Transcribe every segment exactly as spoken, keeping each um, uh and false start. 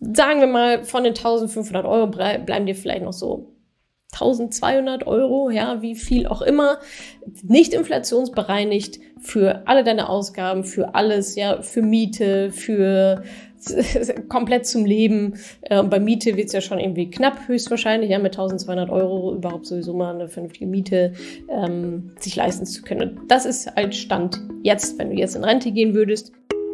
sagen wir mal, von den eintausendfünfhundert Euro bleiben dir vielleicht noch so eintausendzweihundert Euro, ja, wie viel auch immer, nicht inflationsbereinigt für alle deine Ausgaben, für alles, ja, für Miete, für komplett zum Leben. Äh, bei Miete wird's ja schon irgendwie knapp, höchstwahrscheinlich, ja, mit eintausendzweihundert Euro überhaupt sowieso mal eine vernünftige Miete ähm, sich leisten zu können. Und das ist halt Stand jetzt, wenn du jetzt in Rente gehen würdest.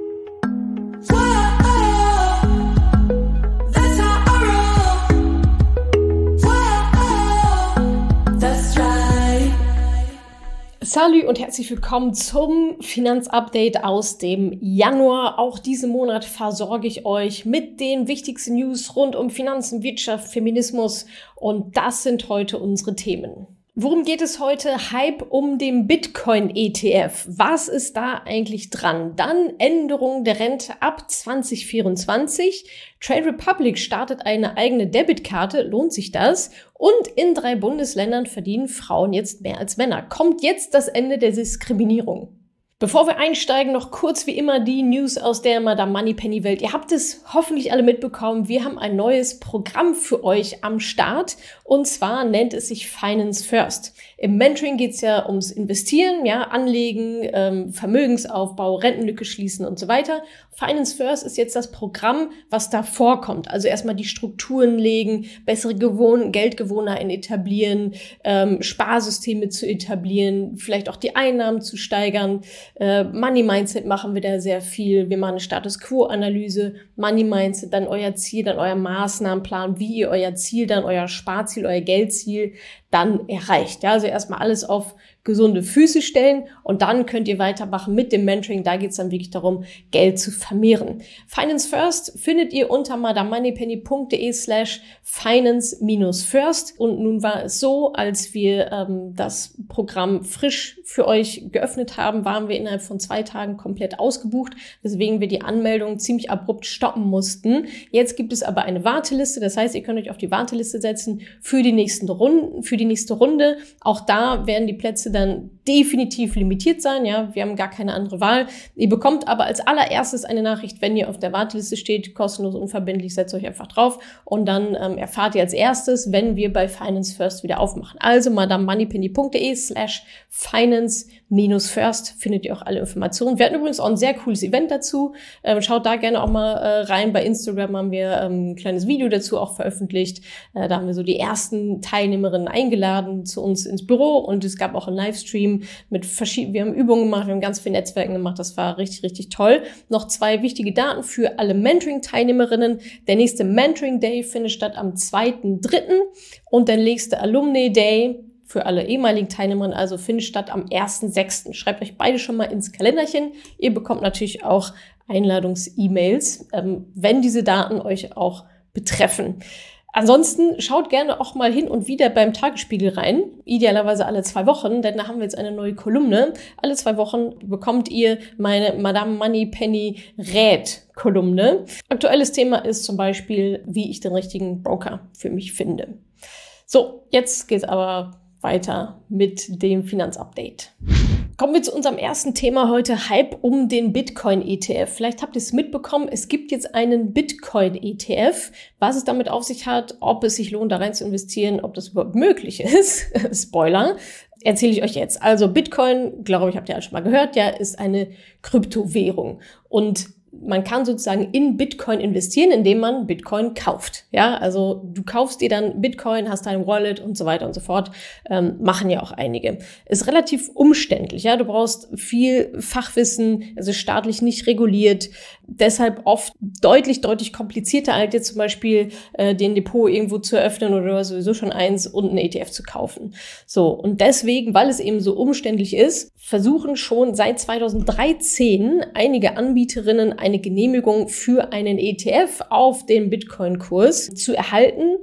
Salut und herzlich willkommen zum Finanzupdate aus dem Januar. Auch diesen Monat versorge ich euch mit den wichtigsten News rund um Finanzen, Wirtschaft, Feminismus und das sind heute unsere Themen. Worum geht es heute? Hype um den Bitcoin-E T F. Was ist da eigentlich dran? Dann Änderung der Rente ab zwanzig vierundzwanzig. Trade Republic startet eine eigene Debitkarte. Lohnt sich das? Und in drei Bundesländern verdienen Frauen jetzt mehr als Männer. Kommt jetzt das Ende der Diskriminierung? Bevor wir einsteigen, noch kurz wie immer die News aus der Madame Moneypenny Welt. Ihr habt es hoffentlich alle mitbekommen. Wir haben ein neues Programm für euch am Start. Und zwar nennt es sich Finance First. Im Mentoring geht es ja ums Investieren, ja, Anlegen, ähm, Vermögensaufbau, Rentenlücke schließen und so weiter. Finance First ist jetzt das Programm, was da vorkommt. Also erstmal die Strukturen legen, bessere Gewohn- Geldgewohnheiten etablieren, ähm, Sparsysteme zu etablieren, vielleicht auch die Einnahmen zu steigern. Äh, Money Mindset machen wir da sehr viel. Wir machen eine Status-Quo-Analyse, Money Mindset, dann euer Ziel, dann euer Maßnahmenplan, wie ihr euer Ziel, dann euer Sparziel, euer Geldziel dann erreicht. Ja, also erstmal alles auf gesunde Füße stellen und dann könnt ihr weitermachen mit dem Mentoring. Da geht es dann wirklich darum, Geld zu vermehren. Finance First findet ihr unter madamoneypenny.de slash finance minus first. Und nun war es so, als wir ähm, das Programm frisch für euch geöffnet haben, waren wir innerhalb von zwei Tagen komplett ausgebucht, weswegen wir die Anmeldung ziemlich abrupt stoppen mussten. Jetzt gibt es aber eine Warteliste. Das heißt, ihr könnt euch auf die Warteliste setzen für die nächsten Runden, für die nächste Runde. Auch da werden die Plätze dann definitiv limitiert sein, ja, wir haben gar keine andere Wahl. Ihr bekommt aber als allererstes eine Nachricht, wenn ihr auf der Warteliste steht, kostenlos, unverbindlich, setzt euch einfach drauf und dann ähm, erfahrt ihr als erstes, wenn wir bei Finance First wieder aufmachen. Also madamoneypenny.de slash finance minus first findet ihr auch alle Informationen. Wir hatten übrigens auch ein sehr cooles Event dazu. Ähm, schaut da gerne auch mal äh, rein. Bei Instagram haben wir ähm, ein kleines Video dazu auch veröffentlicht. Äh, da haben wir so die ersten Teilnehmerinnen eingeladen zu uns ins Büro und es gab auch einen Livestream mit verschiedenen, wir haben Übungen gemacht, wir haben ganz viel Netzwerken gemacht. Das war richtig, richtig toll. Noch zwei wichtige Daten für alle Mentoring-Teilnehmerinnen. Der nächste Mentoring-Day findet statt am zweiten dritten und der nächste Alumni-Day für alle ehemaligen Teilnehmerinnen, also findet statt am ersten sechsten Schreibt euch beide schon mal ins Kalenderchen. Ihr bekommt natürlich auch Einladungs-E-Mails, ähm, wenn diese Daten euch auch betreffen. Ansonsten schaut gerne auch mal hin und wieder beim Tagesspiegel rein, idealerweise alle zwei Wochen, denn da haben wir jetzt eine neue Kolumne. Alle zwei Wochen bekommt ihr meine Madame Moneypenny Rät Kolumne. Aktuelles Thema ist zum Beispiel, wie ich den richtigen Broker für mich finde. So, jetzt geht's aber weiter mit dem Finanzupdate. Kommen wir zu unserem ersten Thema heute, Hype um den Bitcoin-E T F. Vielleicht habt ihr es mitbekommen, es gibt jetzt einen Bitcoin-E T F. Was es damit auf sich hat, ob es sich lohnt, da rein zu investieren, ob das überhaupt möglich ist, Spoiler, erzähle ich euch jetzt. Also Bitcoin, glaube ich, habt ihr alle schon mal gehört, ja, ist eine Kryptowährung. Und man kann sozusagen in Bitcoin investieren, indem man Bitcoin kauft. Ja, also du kaufst dir dann Bitcoin, hast dein Wallet und so weiter und so fort. Ähm, machen ja auch einige. Ist relativ umständlich. Ja, du brauchst viel Fachwissen, es ist staatlich nicht reguliert. Deshalb oft deutlich, deutlich komplizierter als jetzt zum Beispiel äh, den Depot irgendwo zu eröffnen oder du hast sowieso schon eins und einen E T F zu kaufen. So, und deswegen, weil es eben so umständlich ist, versuchen schon seit zweitausenddreizehn einige Anbieterinnen eine Genehmigung für einen E T F auf den Bitcoin-Kurs zu erhalten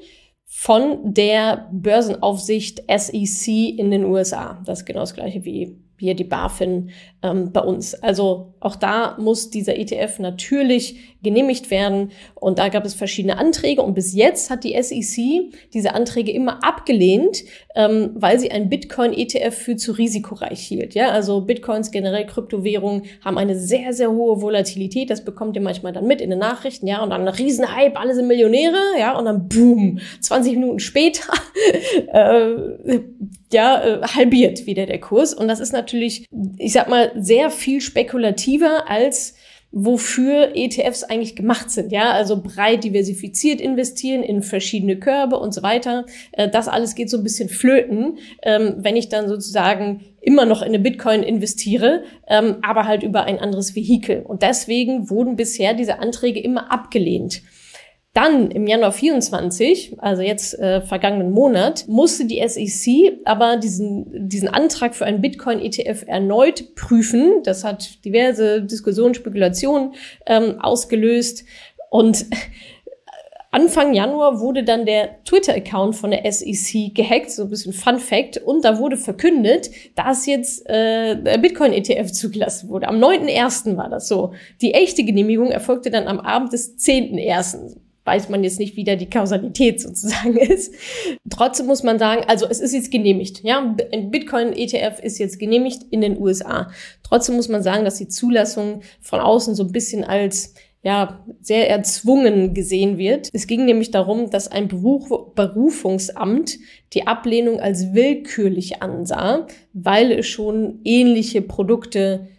von der Börsenaufsicht S E C in den U S A. Das ist genau das gleiche wie hier die BaFin ähm, bei uns. Also auch da muss dieser E T F natürlich genehmigt werden. Und da gab es verschiedene Anträge. Und bis jetzt hat die S E C diese Anträge immer abgelehnt, ähm, weil sie einen Bitcoin-E T F für zu risikoreich hielt. Ja, also Bitcoins, generell Kryptowährungen, haben eine sehr, sehr hohe Volatilität. Das bekommt ihr manchmal dann mit in den Nachrichten. Ja, und dann ein Riesenhype, alle sind Millionäre. Ja, und dann boom, zwanzig Minuten später, äh, ja, äh, halbiert wieder der Kurs. Und das ist natürlich, ich sag mal, sehr viel spekulativer als wofür E T Fs eigentlich gemacht sind, ja, also breit diversifiziert investieren in verschiedene Körbe und so weiter. Das alles geht so ein bisschen flöten, wenn ich dann sozusagen immer noch in eine Bitcoin investiere, aber halt über ein anderes Vehikel. Und deswegen wurden bisher diese Anträge immer abgelehnt. Dann im Januar vierundzwanzig, also jetzt äh, vergangenen Monat, musste die S E C aber diesen diesen Antrag für einen Bitcoin-E T F erneut prüfen. Das hat diverse Diskussionen, Spekulationen ähm, ausgelöst. Und Anfang Januar wurde dann der Twitter-Account von der S E C gehackt, so ein bisschen Fun Fact. Und da wurde verkündet, dass jetzt äh, der Bitcoin-E T F zugelassen wurde. Am neunten ersten war das so. Die echte Genehmigung erfolgte dann am Abend des zehnten ersten Weiß man jetzt nicht, wie da die Kausalität sozusagen ist. Trotzdem muss man sagen, also es ist jetzt genehmigt. Ja, ein Bitcoin-E T F ist jetzt genehmigt in den U S A. Trotzdem muss man sagen, dass die Zulassung von außen so ein bisschen als ja sehr erzwungen gesehen wird. Es ging nämlich darum, dass ein Beruf, Berufungsamt die Ablehnung als willkürlich ansah, weil es schon ähnliche Produkte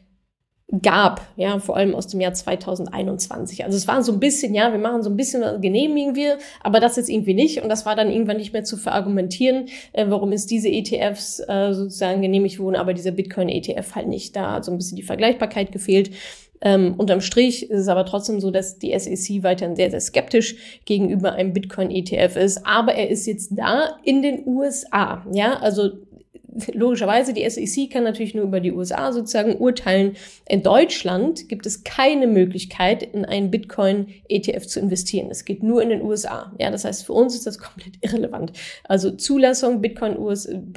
gab, ja, vor allem aus dem Jahr zweitausendeinundzwanzig. Also es war so ein bisschen, ja, wir machen so ein bisschen, genehmigen wir, aber das jetzt irgendwie nicht. Und das war dann irgendwann nicht mehr zu verargumentieren, äh, warum ist diese E T Fs äh, sozusagen genehmigt wurden, aber dieser Bitcoin-E T F halt nicht. Da hat so ein bisschen die Vergleichbarkeit gefehlt. Ähm, unterm Strich ist es aber trotzdem so, dass die S E C weiterhin sehr, sehr skeptisch gegenüber einem Bitcoin-E T F ist. Aber er ist jetzt da in den U S A, ja, also logischerweise, die S E C kann natürlich nur über die U S A sozusagen urteilen. In Deutschland gibt es keine Möglichkeit, in einen Bitcoin-E T F zu investieren. Es geht nur in den U S A. Ja, das heißt, für uns ist das komplett irrelevant. Also Zulassung Bitcoin-E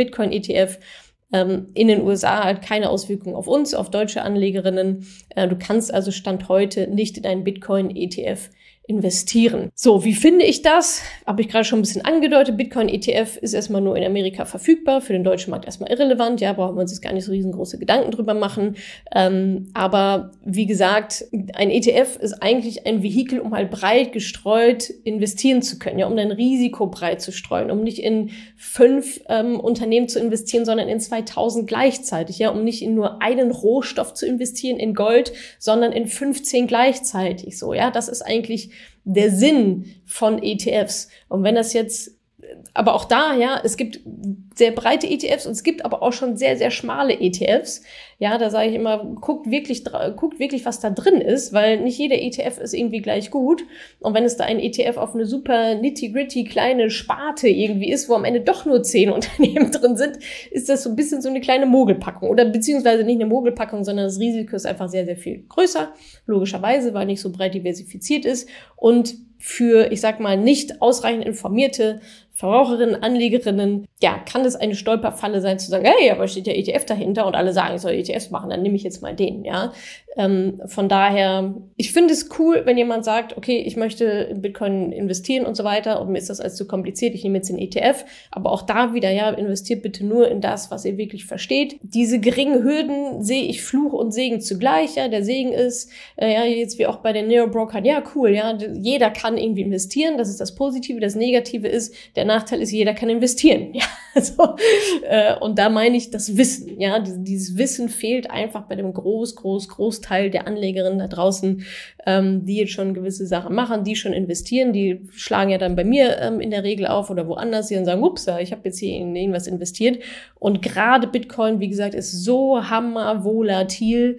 T F ähm, in den U S A hat keine Auswirkungen auf uns, auf deutsche Anlegerinnen. Äh, du kannst also Stand heute nicht in einen Bitcoin-E T F investieren. So, wie finde ich das? Habe ich gerade schon ein bisschen angedeutet. Bitcoin-E T F ist erstmal nur in Amerika verfügbar, für den deutschen Markt erstmal irrelevant. Ja, brauchen wir uns jetzt gar nicht so riesengroße Gedanken drüber machen. Ähm, aber wie gesagt, ein E T F ist eigentlich ein Vehikel, um halt breit gestreut investieren zu können, ja, um dein Risiko breit zu streuen, um nicht in fünf ähm, Unternehmen zu investieren, sondern in zweitausend gleichzeitig, ja, um nicht in nur einen Rohstoff zu investieren, in Gold, sondern in fünfzehn gleichzeitig, so, ja, das ist eigentlich der Sinn von E T Fs. Und wenn das jetzt, aber auch da, ja, es gibt sehr breite E T Fs und es gibt aber auch schon sehr, sehr schmale E T Fs. Ja, da sage ich immer, guckt wirklich, guckt wirklich, was da drin ist, weil nicht jeder E T F ist irgendwie gleich gut. Und wenn es da ein E T F auf eine super nitty-gritty kleine Sparte irgendwie ist, wo am Ende doch nur zehn Unternehmen drin sind, ist das so ein bisschen so eine kleine Mogelpackung. Oder beziehungsweise nicht eine Mogelpackung, sondern das Risiko ist einfach sehr, sehr viel größer. Logischerweise, weil nicht so breit diversifiziert ist. Und für, ich sag mal, nicht ausreichend informierte Verbraucherinnen, Anlegerinnen, ja, kann es eine Stolperfalle sein, zu sagen, hey, aber steht ja E T F dahinter und alle sagen, ich soll E T Fs machen, dann nehme ich jetzt mal den, ja. Ähm, von daher, ich finde es cool, wenn jemand sagt, okay, ich möchte in Bitcoin investieren und so weiter und mir ist das alles zu kompliziert, ich nehme jetzt den E T F, aber auch da wieder, ja, investiert bitte nur in das, was ihr wirklich versteht. Diese geringen Hürden sehe ich Fluch und Segen zugleich, ja, der Segen ist, äh, ja, jetzt wie auch bei den Neo-Brokern, ja, cool, ja, jeder kann irgendwie investieren, das ist das Positive, das Negative ist, der Nachteil ist, jeder kann investieren, ja, also, äh, und da meine ich das Wissen, ja, dieses Wissen fehlt einfach bei dem groß, groß, groß Teil der Anlegerinnen da draußen, ähm, die jetzt schon gewisse Sachen machen, die schon investieren, die schlagen ja dann bei mir ähm, in der Regel auf oder woanders hier und sagen, ups, ich habe jetzt hier in irgendwas investiert. Und gerade Bitcoin, wie gesagt, ist so hammervolatil,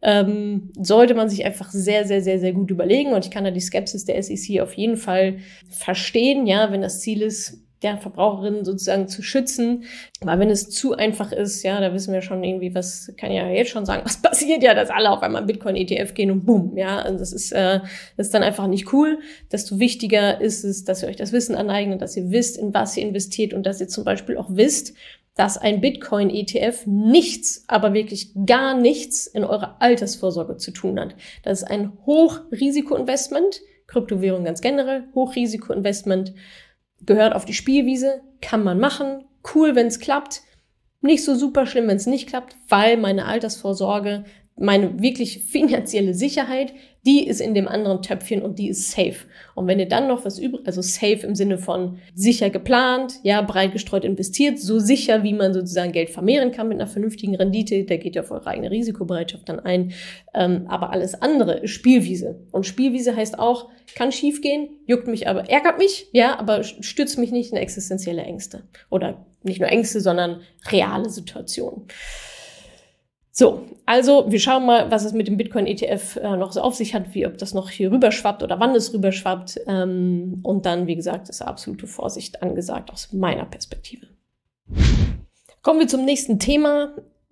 ähm, sollte man sich einfach sehr, sehr, sehr, sehr gut überlegen. Und ich kann da die Skepsis der S E C auf jeden Fall verstehen, ja, wenn das Ziel ist, der Verbraucherinnen sozusagen zu schützen. Weil wenn es zu einfach ist, ja, da wissen wir schon irgendwie, was, kann ja jetzt schon sagen, was passiert ja, dass alle auf einmal Bitcoin-E T F gehen und boom, ja, also das ist, äh, das ist dann einfach nicht cool. Desto wichtiger ist es, dass ihr euch das Wissen aneignet, dass ihr wisst, in was ihr investiert und dass ihr zum Beispiel auch wisst, dass ein Bitcoin-E T F nichts, aber wirklich gar nichts in eurer Altersvorsorge zu tun hat. Das ist ein Hochrisikoinvestment, Kryptowährung ganz generell, Hochrisikoinvestment, gehört auf die Spielwiese, kann man machen, cool, wenn es klappt, nicht so super schlimm, wenn es nicht klappt, weil meine Altersvorsorge, meine wirklich finanzielle Sicherheit, die ist in dem anderen Töpfchen und die ist safe. Und wenn ihr dann noch was übrig, also safe im Sinne von sicher geplant, ja, breit gestreut investiert, so sicher, wie man sozusagen Geld vermehren kann mit einer vernünftigen Rendite, da geht ja auf eure eigene Risikobereitschaft dann ein. Ähm, aber alles andere ist Spielwiese. Und Spielwiese heißt auch, kann schief gehen, juckt mich aber, ärgert mich, ja, aber stützt mich nicht in existenzielle Ängste. Oder nicht nur Ängste, sondern reale Situationen. So, also wir schauen mal, was es mit dem Bitcoin-E T F äh, noch so auf sich hat, wie ob das noch hier rüberschwappt oder wann es rüberschwappt. Ähm, und dann, wie gesagt, ist absolute Vorsicht angesagt aus meiner Perspektive. Kommen wir zum nächsten Thema.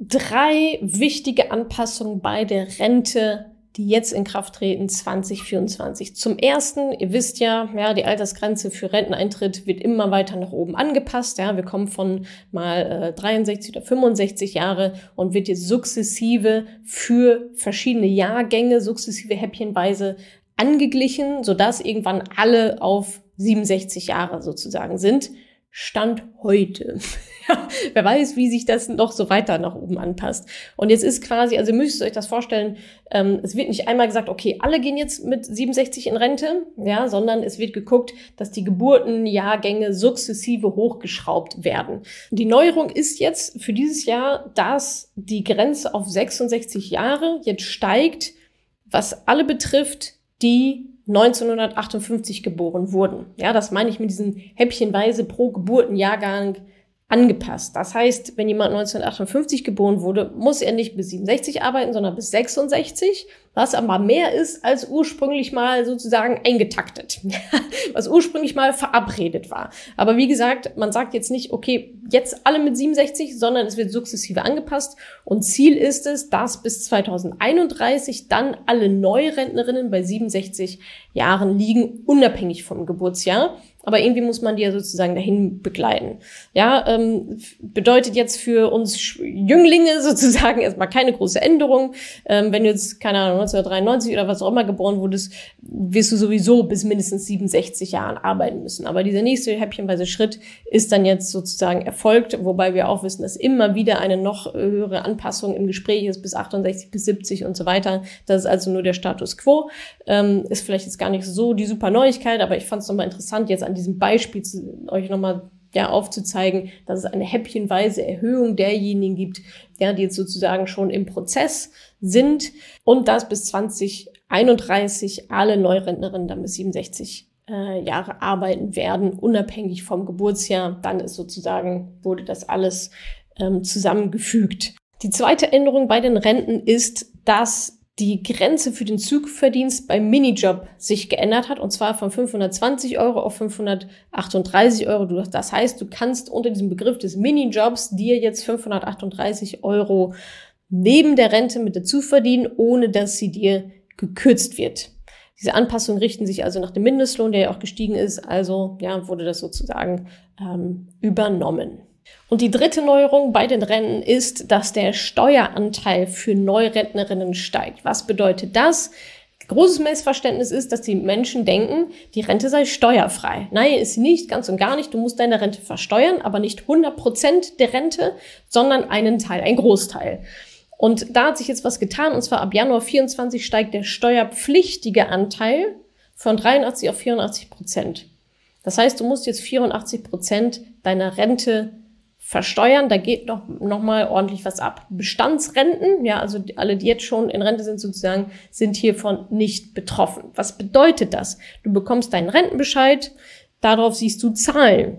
Drei wichtige Anpassungen bei der Rente, die jetzt in Kraft treten, zwanzig vierundzwanzig. Zum ersten, ihr wisst ja, ja, die Altersgrenze für Renteneintritt wird immer weiter nach oben angepasst. Ja, wir kommen von mal äh, dreiundsechzig oder fünfundsechzig Jahre und wird jetzt sukzessive für verschiedene Jahrgänge, sukzessive häppchenweise angeglichen, sodass irgendwann alle auf siebenundsechzig Jahre sozusagen sind. Stand heute. Ja, wer weiß, wie sich das noch so weiter nach oben anpasst. Und jetzt ist quasi, also ihr müsst euch das vorstellen, ähm, es wird nicht einmal gesagt, okay, alle gehen jetzt mit siebenundsechzig in Rente, ja, sondern es wird geguckt, dass die Geburtenjahrgänge sukzessive hochgeschraubt werden. Die Neuerung ist jetzt für dieses Jahr, dass die Grenze auf sechsundsechzig Jahre jetzt steigt, was alle betrifft, die neunzehnhundertachtundfünfzig geboren wurden. Ja, das meine ich mit diesen häppchenweise pro Geburtenjahrgang angepasst. Das heißt, wenn jemand neunzehnhundertachtundfünfzig geboren wurde, muss er nicht bis siebenundsechzig arbeiten, sondern bis sechsundsechzig, was aber mehr ist als ursprünglich mal sozusagen eingetaktet, was ursprünglich mal verabredet war. Aber wie gesagt, man sagt jetzt nicht, okay, jetzt alle mit siebenundsechzig, sondern es wird sukzessive angepasst und Ziel ist es, dass bis zweitausendeinunddreißig dann alle Neurentnerinnen bei siebenundsechzig Jahren liegen, unabhängig vom Geburtsjahr. Aber irgendwie muss man die ja sozusagen dahin begleiten. Ja, ähm, bedeutet jetzt für uns Jünglinge sozusagen erstmal keine große Änderung. Ähm, wenn du jetzt, keine Ahnung, neunzehnhundertdreiundneunzig oder was auch immer geboren wurdest, wirst du sowieso bis mindestens siebenundsechzig Jahren arbeiten müssen. Aber dieser nächste häppchenweise Schritt ist dann jetzt sozusagen erfolgt, wobei wir auch wissen, dass immer wieder eine noch höhere Anpassung im Gespräch ist, bis achtundsechzig, bis siebzig und so weiter. Das ist also nur der Status quo. Ähm, ist vielleicht jetzt gar nicht so die super Neuigkeit, aber ich fand es nochmal interessant, jetzt an diesem Beispiel zu, euch nochmal ja, aufzuzeigen, dass es eine häppchenweise Erhöhung derjenigen gibt, ja, die jetzt sozusagen schon im Prozess sind und dass bis zwanzig einunddreißig alle Neurentnerinnen dann bis siebenundsechzig äh, Jahre arbeiten werden, unabhängig vom Geburtsjahr. Dann ist sozusagen, wurde das alles ähm, zusammengefügt. Die zweite Änderung bei den Renten ist, dass die Grenze für den Zugverdienst beim Minijob sich geändert hat, und zwar von fünfhundertzwanzig Euro auf fünfhundertachtunddreißig Euro. Das heißt, du kannst unter diesem Begriff des Minijobs dir jetzt fünfhundertachtunddreißig Euro neben der Rente mit dazu verdienen, ohne dass sie dir gekürzt wird. Diese Anpassungen richten sich also nach dem Mindestlohn, der ja auch gestiegen ist. Also ja, wurde das sozusagen ähm, übernommen. Und die dritte Neuerung bei den Renten ist, dass der Steueranteil für Neurentnerinnen steigt. Was bedeutet das? Großes Missverständnis ist, dass die Menschen denken, die Rente sei steuerfrei. Nein, ist sie nicht, ganz und gar nicht. Du musst deine Rente versteuern, aber nicht hundert Prozent der Rente, sondern einen Teil, einen Großteil. Und da hat sich jetzt was getan, und zwar ab Januar vierundzwanzig steigt der steuerpflichtige Anteil von dreiundachtzig auf vierundachtzig Prozent. Das heißt, du musst jetzt vierundachtzig Prozent deiner Rente versteuern, da geht noch, noch mal ordentlich was ab. Bestandsrenten, ja, also alle, die jetzt schon in Rente sind sozusagen, sind hiervon nicht betroffen. Was bedeutet das? Du bekommst deinen Rentenbescheid, darauf siehst du Zahlen.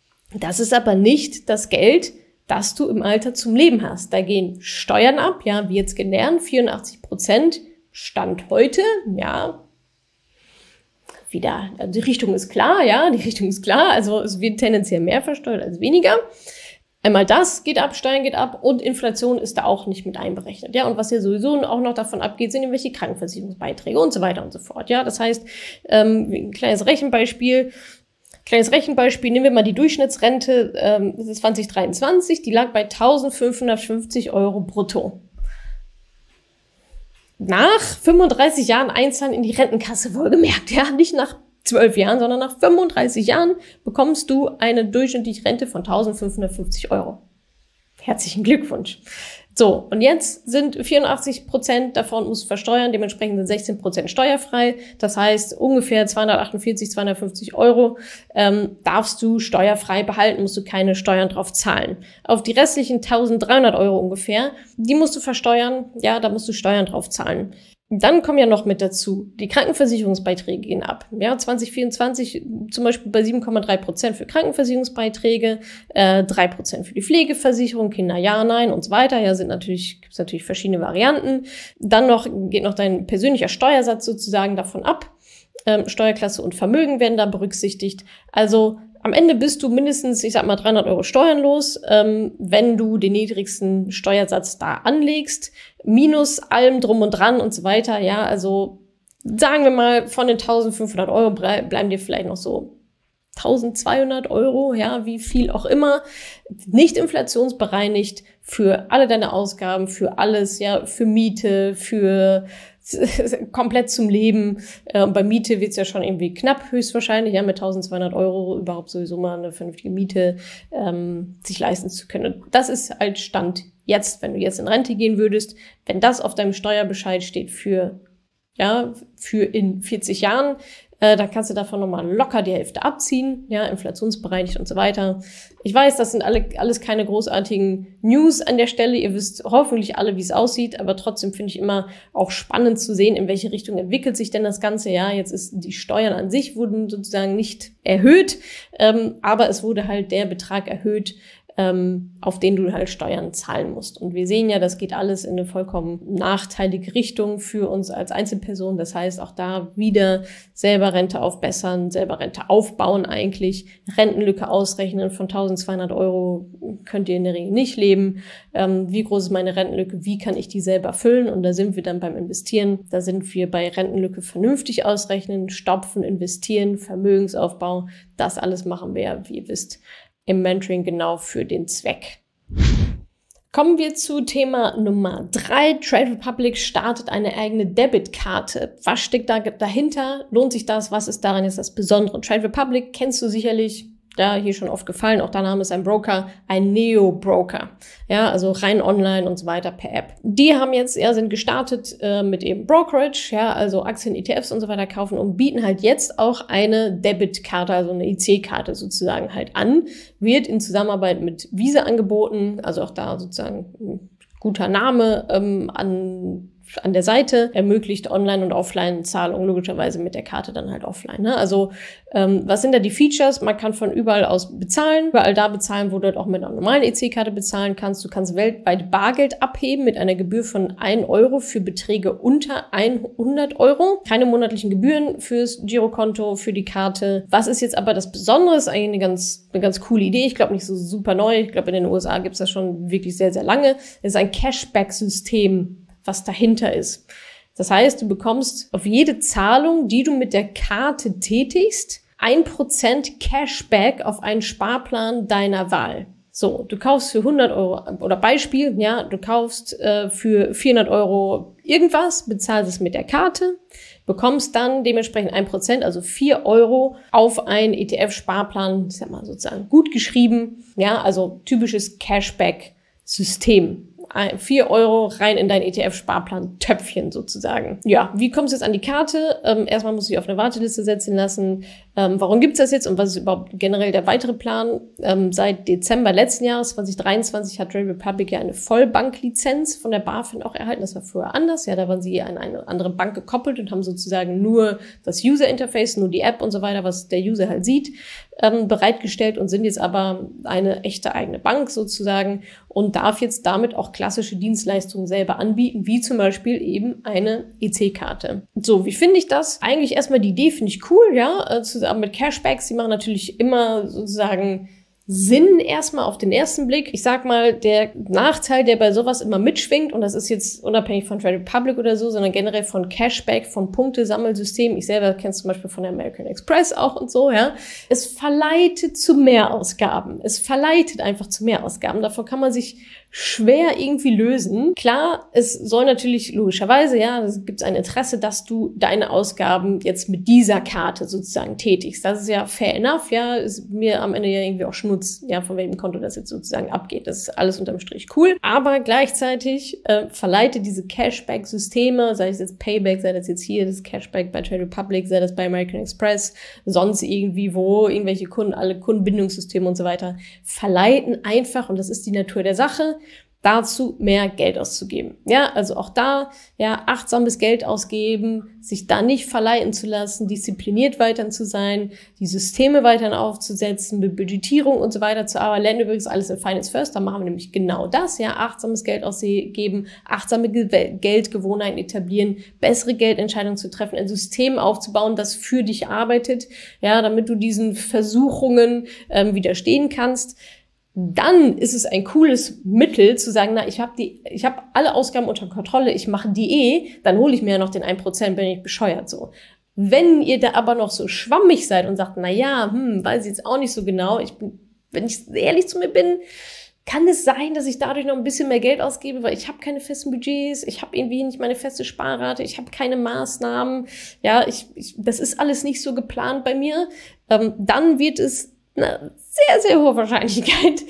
Das ist aber nicht das Geld, das du im Alter zum Leben hast. Da gehen Steuern ab, ja, wie jetzt gelernt, vierundachtzig Prozent, Stand heute, ja, wieder, also die Richtung ist klar, ja, die Richtung ist klar, also es wird tendenziell mehr versteuert als weniger. Einmal das geht ab, Steuern geht ab und Inflation ist da auch nicht mit einberechnet. Ja, und was ja sowieso auch noch davon abgeht, sind irgendwelche Krankenversicherungsbeiträge und so weiter und so fort. Ja, das heißt, ähm, ein kleines Rechenbeispiel. Kleines Rechenbeispiel, nehmen wir mal die Durchschnittsrente, ähm, das ist zwanzig dreiundzwanzig, die lag bei eintausendfünfhundertfünfzig Euro brutto. Nach fünfunddreißig Jahren Einzahlen in die Rentenkasse, wohlgemerkt, ja, nicht nach zwölf Jahren, sondern nach fünfunddreißig Jahren bekommst du eine durchschnittliche Rente von eintausendfünfhundertfünfzig Euro. Herzlichen Glückwunsch. So, und jetzt sind vierundachtzig Prozent davon musst du versteuern, dementsprechend sind sechzehn Prozent steuerfrei. Das heißt, ungefähr zweihundertachtundvierzig, zweihundertfünfzig Euro ähm, darfst du steuerfrei behalten, musst du keine Steuern drauf zahlen. Auf die restlichen eintausenddreihundert Euro ungefähr, die musst du versteuern, ja, da musst du Steuern drauf zahlen. Dann kommen ja noch mit dazu, die Krankenversicherungsbeiträge gehen ab. Ja, zwanzig vierundzwanzig zum Beispiel bei sieben Komma drei Prozent für Krankenversicherungsbeiträge, äh, drei Prozent für die Pflegeversicherung, Kinder ja, nein und so weiter. Ja, sind natürlich, gibt's natürlich verschiedene Varianten. Dann noch geht noch dein persönlicher Steuersatz sozusagen davon ab. Ähm, Steuerklasse und Vermögen werden da berücksichtigt. Also am Ende bist du mindestens, ich sag mal, dreihundert Euro Steuern los, ähm, wenn du den niedrigsten Steuersatz da anlegst, minus allem drum und dran und so weiter. Ja, also sagen wir mal, von den eintausendfünfhundert Euro bleiben dir vielleicht noch so eintausendzweihundert Euro, ja, wie viel auch immer, nicht inflationsbereinigt für alle deine Ausgaben, für alles, ja, für Miete, für komplett zum Leben. Äh, bei Miete wird's ja schon irgendwie knapp, höchstwahrscheinlich, ja, mit eintausendzweihundert Euro überhaupt sowieso mal eine vernünftige Miete ähm, sich leisten zu können. Das ist halt Stand jetzt, wenn du jetzt in Rente gehen würdest, wenn das auf deinem Steuerbescheid steht für, ja, für in vierzig Jahren, äh, dann kannst du davon nochmal locker die Hälfte abziehen, ja, inflationsbereinigt und so weiter. Ich weiß, das sind alle alles keine großartigen News an der Stelle. Ihr wisst hoffentlich alle, wie es aussieht, aber trotzdem finde ich immer auch spannend zu sehen, in welche Richtung entwickelt sich denn das Ganze. Ja, jetzt ist die Steuern an sich wurden sozusagen nicht erhöht, ähm, aber es wurde halt der Betrag erhöht, ähm, auf den du halt Steuern zahlen musst. Und wir sehen ja, das geht alles in eine vollkommen nachteilige Richtung für uns als Einzelperson. Das heißt, auch da wieder selber Rente aufbessern, selber Rente aufbauen eigentlich, Rentenlücke ausrechnen von eintausendzweihundert Euro könnt ihr in der Regel nicht leben. Ähm, wie groß ist meine Rentenlücke? Wie kann ich die selber füllen? Und da sind wir dann beim Investieren. Da sind wir bei Rentenlücke vernünftig ausrechnen, stopfen, investieren, Vermögensaufbau. Das alles machen wir, wie ihr wisst, im Mentoring genau für den Zweck. Kommen wir zu Thema Nummer drei. Trade Republic startet eine eigene Debitkarte. Was steckt da dahinter? Lohnt sich das? Was ist daran jetzt das Besondere? Trade Republic kennst du sicherlich. Ja, hier schon oft gefallen, auch der Name ist ein Broker, ein Neo-Broker, ja, also rein online und so weiter per App. Die haben jetzt, ja, sind gestartet äh, mit eben Brokerage, ja, also Aktien, E T Fs und so weiter kaufen und bieten halt jetzt auch eine Debitkarte, also eine I C-Karte sozusagen halt an, wird in Zusammenarbeit mit Visa angeboten, also auch da sozusagen ein guter Name ähm, an an der Seite, ermöglicht Online- und Offline-Zahlungen, logischerweise mit der Karte dann halt offline. Ne? Also ähm, was sind da die Features? Man kann von überall aus bezahlen, überall da bezahlen, wo du halt auch mit einer normalen E C-Karte bezahlen kannst. Du kannst weltweit Bargeld abheben mit einer Gebühr von ein Euro für Beträge unter hundert Euro. Keine monatlichen Gebühren fürs Girokonto, für die Karte. Was ist jetzt aber das Besondere? Ist eigentlich eine ganz, eine ganz coole Idee. Ich glaube nicht so super neu. Ich glaube, in den U S A gibt es das schon wirklich sehr, sehr lange. Es ist ein Cashback-System, was dahinter ist. Das heißt, du bekommst auf jede Zahlung, die du mit der Karte tätigst, ein Prozent Cashback auf einen Sparplan deiner Wahl. So, du kaufst für hundert Euro, oder Beispiel, ja, du kaufst äh, für vierhundert Euro irgendwas, bezahlst es mit der Karte, bekommst dann dementsprechend ein Prozent, also vier Euro auf einen E T F-Sparplan, ich sag mal sozusagen gut geschrieben, ja, also typisches Cashback-System. vier Euro rein in dein E T F-Sparplan-Töpfchen sozusagen. Ja, wie kommst du jetzt an die Karte? Ähm, erstmal musst du dich auf eine Warteliste setzen lassen. Ähm, warum gibt's das jetzt und was ist überhaupt generell der weitere Plan? Ähm, seit Dezember letzten Jahres, zwanzig dreiundzwanzig, hat Trade Republic ja eine Vollbanklizenz von der BaFin auch erhalten. Das war vorher anders. Ja, da waren sie an eine andere Bank gekoppelt und haben sozusagen nur das User-Interface, nur die App und so weiter, was der User halt sieht, ähm, bereitgestellt und sind jetzt aber eine echte eigene Bank sozusagen und darf jetzt damit auch klassische Dienstleistungen selber anbieten, wie zum Beispiel eben eine E C-Karte. So, wie finde ich das? Eigentlich erstmal die Idee finde ich cool, ja, zusammen mit Cashbacks. Die machen natürlich immer sozusagen Sinn erstmal auf den ersten Blick. Ich sag mal, der Nachteil, der bei sowas immer mitschwingt, und das ist jetzt unabhängig von Trade Republic oder so, sondern generell von Cashback, von Punktesammelsystemen. Ich selber kenne es zum Beispiel von der American Express auch und so, ja. Es verleitet zu Mehrausgaben. Es verleitet einfach zu Mehrausgaben. Davon kann man sich schwer irgendwie lösen. Klar, es soll natürlich logischerweise, ja, es gibt ein Interesse, dass du deine Ausgaben jetzt mit dieser Karte sozusagen tätigst. Das ist ja fair enough, ja, ist mir am Ende ja irgendwie auch Schmutz, ja, von welchem Konto das jetzt sozusagen abgeht. Das ist alles unterm Strich cool. Aber gleichzeitig äh, verleitet diese Cashback-Systeme, sei es jetzt Payback, sei das jetzt hier das Cashback bei Trade Republic, sei das bei American Express, sonst irgendwie wo, irgendwelche Kunden, alle Kundenbindungssysteme und so weiter, verleiten einfach, und das ist die Natur der Sache, dazu mehr Geld auszugeben. Ja, also auch da, ja, achtsames Geld ausgeben, sich da nicht verleiten zu lassen, diszipliniert weiterhin zu sein, die Systeme weiterhin aufzusetzen, mit Budgetierung und so weiter zu arbeiten. Lernen übrigens alles in Finance First, da machen wir nämlich genau das, ja, achtsames Geld ausgeben, achtsame Ge- Geldgewohnheiten etablieren, bessere Geldentscheidungen zu treffen, ein System aufzubauen, das für dich arbeitet, ja, damit du diesen Versuchungen ähm, widerstehen kannst. Dann ist es ein cooles Mittel zu sagen, na, ich habe die, ich habe alle Ausgaben unter Kontrolle, ich mache die eh, dann hole ich mir ja noch den ein Prozent, bin ich bescheuert so. Wenn ihr da aber noch so schwammig seid und sagt, na ja, hm, weiß ich jetzt auch nicht so genau, ich bin, wenn ich ehrlich zu mir bin, kann es sein, dass ich dadurch noch ein bisschen mehr Geld ausgebe, weil ich habe keine festen Budgets, ich habe irgendwie nicht meine feste Sparrate, ich habe keine Maßnahmen, ja, ich, ich, das ist alles nicht so geplant bei mir, ähm, dann wird es eine sehr, sehr hohe Wahrscheinlichkeit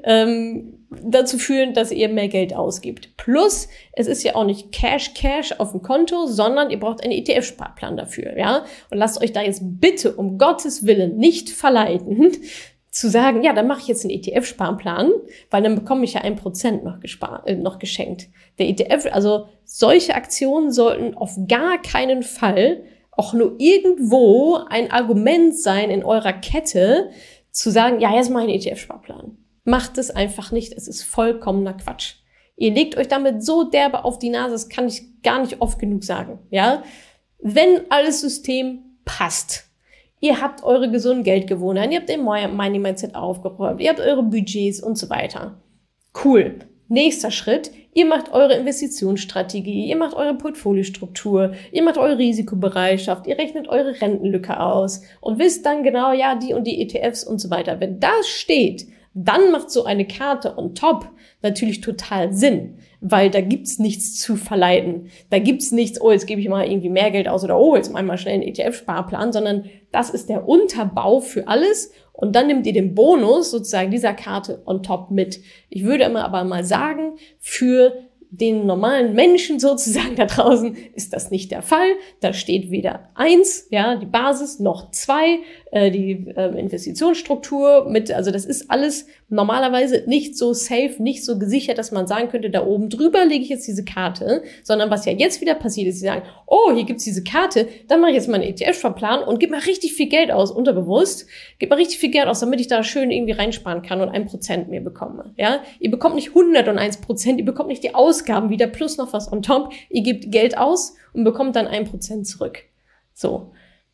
ähm, dazu führen, dass ihr mehr Geld ausgibt. Plus, es ist ja auch nicht Cash, Cash auf dem Konto, sondern ihr braucht einen E T F-Sparplan dafür, ja. Und lasst euch da jetzt bitte um Gottes Willen nicht verleiten, zu sagen, ja, dann mache ich jetzt einen E T F-Sparplan, weil dann bekomme ich ja ein Prozent noch, gespart, äh, noch geschenkt. Der E T F, also solche Aktionen sollten auf gar keinen Fall auch nur irgendwo ein Argument sein in eurer Kette, zu sagen, ja, jetzt mache ich einen E T F-Sparplan. Macht es einfach nicht. Es ist vollkommener Quatsch. Ihr legt euch damit so derbe auf die Nase, das kann ich gar nicht oft genug sagen, ja. Wenn alles System passt, ihr habt eure gesunden Geldgewohnheiten, ihr habt den Money Mindset aufgeräumt, ihr habt eure Budgets und so weiter. Cool. Nächster Schritt, ihr macht eure Investitionsstrategie, ihr macht eure Portfoliostruktur, ihr macht eure Risikobereitschaft, ihr rechnet eure Rentenlücke aus und wisst dann genau, ja, die und die E T Fs und so weiter. Wenn das steht, dann macht so eine Karte on top natürlich total Sinn, weil da gibt's nichts zu verleiten. Da gibt's nichts, oh, jetzt gebe ich mal irgendwie mehr Geld aus oder oh, jetzt mach ich mal schnell einen E T F-Sparplan, sondern das ist der Unterbau für alles. Und dann nehmt ihr den Bonus sozusagen dieser Karte on top mit. Ich würde immer aber mal sagen, für den normalen Menschen sozusagen da draußen ist das nicht der Fall. Da steht weder eins, ja, die Basis, noch zwei, äh, die äh, Investitionsstruktur mit, also das ist alles normalerweise nicht so safe, nicht so gesichert, dass man sagen könnte, da oben drüber lege ich jetzt diese Karte, sondern was ja jetzt wieder passiert ist, sie sagen, oh, hier gibt's diese Karte, dann mache ich jetzt mal einen E T F-Sparplan und gebe mal richtig viel Geld aus, unterbewusst, gebe mal richtig viel Geld aus, damit ich da schön irgendwie reinsparen kann und ein Prozent mehr bekomme, ja. Ihr bekommt nicht hunderteins Prozent, ihr bekommt nicht die Ausgaben wieder plus noch was on top, ihr gebt Geld aus und bekommt dann ein Prozent zurück. So.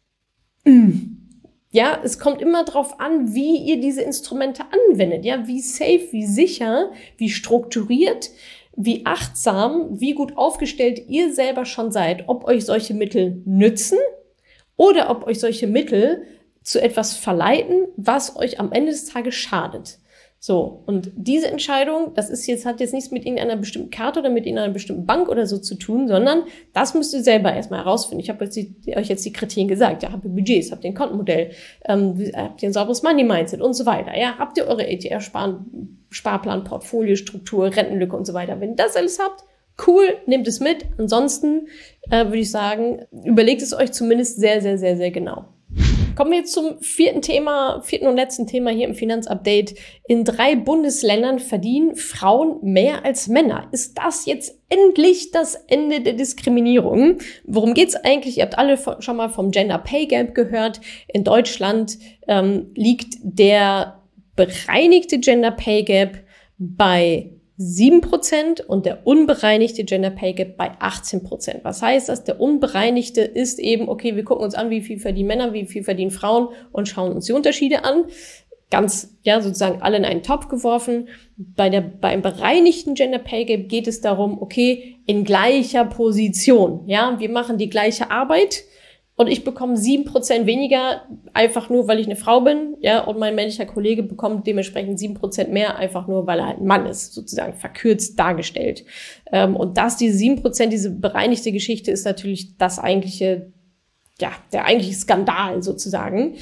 Ja, es kommt immer drauf an, wie ihr diese Instrumente anwendet, ja, wie safe, wie sicher, wie strukturiert, wie achtsam, wie gut aufgestellt ihr selber schon seid, ob euch solche Mittel nützen oder ob euch solche Mittel zu etwas verleiten, was euch am Ende des Tages schadet. So, und diese Entscheidung, das ist jetzt, hat jetzt nichts mit irgendeiner bestimmten Karte oder mit irgendeiner bestimmten Bank oder so zu tun, sondern das müsst ihr selber erstmal herausfinden. Ich habe euch jetzt die Kriterien gesagt, ja, habt ihr Budgets, habt ihr ein Kontenmodell, ähm, habt ihr ein sauberes Money-Mindset und so weiter, ja, habt ihr eure E T F-Sparplan, Portfoliostruktur, Rentenlücke und so weiter. Wenn ihr das alles habt, cool, nehmt es mit. Ansonsten äh, würde ich sagen, überlegt es euch zumindest sehr, sehr, sehr, sehr genau. Kommen wir jetzt zum vierten Thema, vierten und letzten Thema hier im Finanzupdate. In drei Bundesländern verdienen Frauen mehr als Männer. Ist das jetzt endlich das Ende der Diskriminierung? Worum geht's eigentlich? Ihr habt alle schon mal vom Gender Pay Gap gehört. In Deutschland ähm, liegt der bereinigte Gender Pay Gap bei sieben Prozent und der unbereinigte Gender Pay Gap bei achtzehn Prozent. Was heißt das? Der unbereinigte ist eben, okay, wir gucken uns an, wie viel verdienen Männer, wie viel verdienen Frauen und schauen uns die Unterschiede an. ganz, ja, sozusagen alle in einen Topf geworfen. Bei der, beim bereinigten Gender Pay Gap geht es darum, okay, in gleicher Position, ja, wir machen die gleiche Arbeit und ich bekomme sieben Prozent weniger, einfach nur, weil ich eine Frau bin, ja, und mein männlicher Kollege bekommt dementsprechend sieben Prozent mehr, einfach nur, weil er halt ein Mann ist, sozusagen verkürzt dargestellt. Ähm, und das, diese sieben Prozent, diese bereinigte Geschichte ist natürlich das eigentliche, ja, der eigentliche Skandal sozusagen.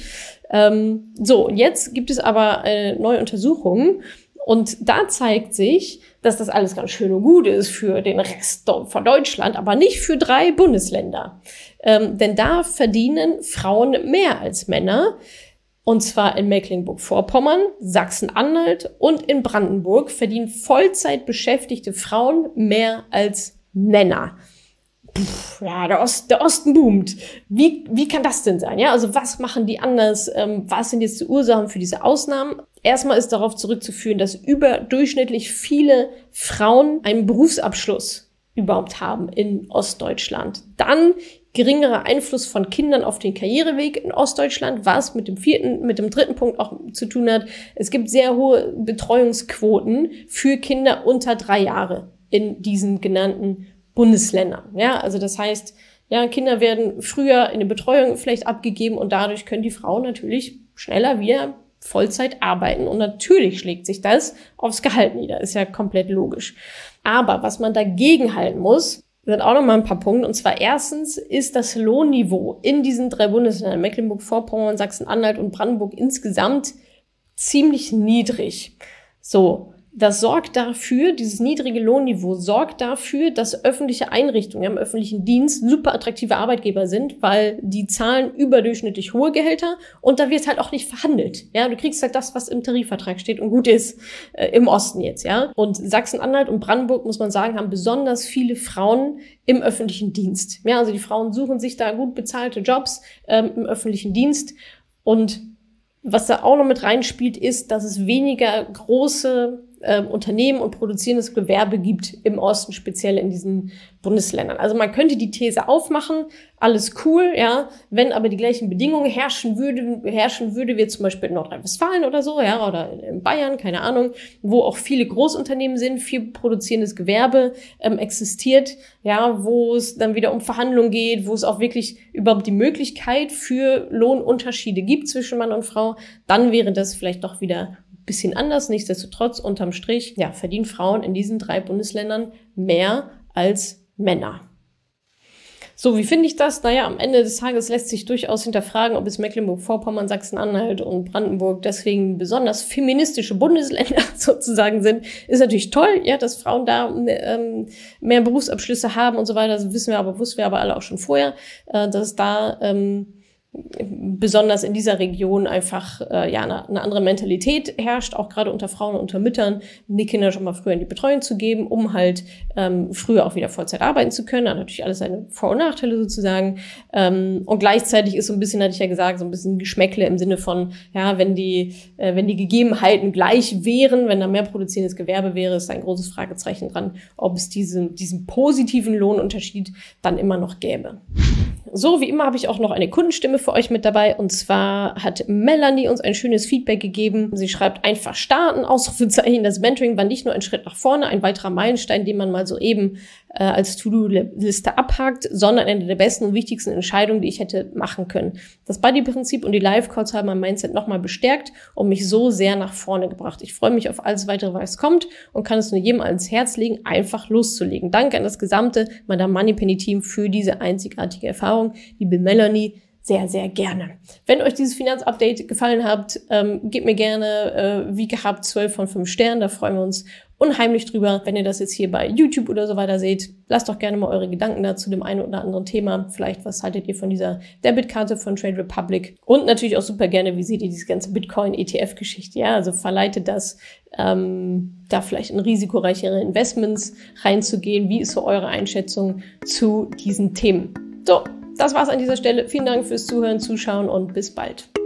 Ähm, so, und jetzt gibt es aber eine neue Untersuchung und da zeigt sich, dass das alles ganz schön und gut ist für den Rest von Deutschland, aber nicht für drei Bundesländer. Ähm, denn da verdienen Frauen mehr als Männer. Und zwar in Mecklenburg-Vorpommern, Sachsen-Anhalt und in Brandenburg verdienen Vollzeit beschäftigte Frauen mehr als Männer. Puh, ja, der, Ost, der Osten boomt. Wie, wie kann das denn sein? Ja, also was machen die anders? Ähm, was sind jetzt die Ursachen für diese Ausnahmen? Erstmal ist darauf zurückzuführen, dass überdurchschnittlich viele Frauen einen Berufsabschluss überhaupt haben in Ostdeutschland. Dann geringerer Einfluss von Kindern auf den Karriereweg in Ostdeutschland, was mit dem vierten, mit dem dritten Punkt auch zu tun hat. Es gibt sehr hohe Betreuungsquoten für Kinder unter drei Jahre in diesen genannten Bundesländern. Ja, also das heißt, ja, Kinder werden früher in eine Betreuung vielleicht abgegeben und dadurch können die Frauen natürlich schneller wieder Vollzeit arbeiten und natürlich schlägt sich das aufs Gehalt nieder. Ist ja komplett logisch. Aber was man dagegen halten muss, sind auch noch mal ein paar Punkte. Und zwar erstens ist das Lohnniveau in diesen drei Bundesländern, Mecklenburg-Vorpommern, Sachsen-Anhalt und Brandenburg, insgesamt ziemlich niedrig. So. Das sorgt dafür, dieses niedrige Lohnniveau sorgt dafür, dass öffentliche Einrichtungen im öffentlichen Dienst super attraktive Arbeitgeber sind, weil die zahlen überdurchschnittlich hohe Gehälter und da wird halt auch nicht verhandelt. Ja, du kriegst halt das, was im Tarifvertrag steht und gut ist, äh, im Osten jetzt, ja. Und Sachsen-Anhalt und Brandenburg, muss man sagen, haben besonders viele Frauen im öffentlichen Dienst. Ja, also die Frauen suchen sich da gut bezahlte Jobs ähm, im öffentlichen Dienst und was da auch noch mit reinspielt, ist, dass es weniger große äh, Unternehmen und produzierendes Gewerbe gibt im Osten, speziell in diesen Bundesländern. Also man könnte die These aufmachen, alles cool, ja, wenn aber die gleichen Bedingungen herrschen würde, herrschen würde, wie zum Beispiel in Nordrhein-Westfalen oder so, ja, oder in Bayern, keine Ahnung, wo auch viele Großunternehmen sind, viel produzierendes Gewerbe ähm, existiert, ja, wo es dann wieder um Verhandlungen geht, wo es auch wirklich überhaupt die Möglichkeit für Lohnunterschiede gibt zwischen Mann und Frau, dann wäre das vielleicht doch wieder ein bisschen anders. Nichtsdestotrotz, unterm Strich, ja, verdienen Frauen in diesen drei Bundesländern mehr als Männer. So, wie finde ich das? Naja, am Ende des Tages lässt sich durchaus hinterfragen, ob es Mecklenburg-Vorpommern, Sachsen-Anhalt und Brandenburg deswegen besonders feministische Bundesländer sozusagen sind. Ist natürlich toll, ja, dass Frauen da ähm, mehr Berufsabschlüsse haben und so weiter. Das wissen wir aber, wussten wir aber alle auch schon vorher, äh, dass es da ähm, besonders in dieser Region einfach äh, ja eine, eine andere Mentalität herrscht, auch gerade unter Frauen und unter Müttern, die Kinder schon mal früher in die Betreuung zu geben, um halt ähm, früher auch wieder Vollzeit arbeiten zu können. Hat natürlich alles seine Vor- und Nachteile sozusagen. Ähm, und gleichzeitig ist so ein bisschen, hatte ich ja gesagt, so ein bisschen Geschmäckle im Sinne von, ja, wenn die äh, wenn die Gegebenheiten gleich wären, wenn da mehr produzierendes Gewerbe wäre, ist ein großes Fragezeichen dran, ob es diesen diesen positiven Lohnunterschied dann immer noch gäbe. So, wie immer habe ich auch noch eine Kundenstimme für euch mit dabei. Und zwar hat Melanie uns ein schönes Feedback gegeben. Sie schreibt, einfach starten, Ausrufezeichen. Das Mentoring war nicht nur ein Schritt nach vorne, ein weiterer Meilenstein, den man mal so eben äh, als To-Do-Liste abhakt, sondern eine der besten und wichtigsten Entscheidungen, die ich hätte machen können. Das Buddy-Prinzip und die Live-Calls haben mein Mindset nochmal bestärkt und mich so sehr nach vorne gebracht. Ich freue mich auf alles weitere, was kommt und kann es nur jedem ans Herz legen, einfach loszulegen. Danke an das gesamte Madame Moneypenny-Team für diese einzigartige Erfahrung. Liebe Melanie, sehr, sehr gerne. Wenn euch dieses Finanzupdate gefallen hat, ähm, gebt mir gerne, äh, wie gehabt, zwölf von fünf Sternen. Da freuen wir uns unheimlich drüber. Wenn ihr das jetzt hier bei YouTube oder so weiter seht, lasst doch gerne mal eure Gedanken da zu dem einen oder anderen Thema. Vielleicht, was haltet ihr von dieser Debitkarte von Trade Republic? Und natürlich auch super gerne, wie seht ihr diese ganze Bitcoin-E T F-Geschichte? Ja, also verleitet das, ähm, da vielleicht in risikoreichere Investments reinzugehen. Wie ist so eure Einschätzung zu diesen Themen? So. Das war's an dieser Stelle. Vielen Dank fürs Zuhören, Zuschauen und bis bald.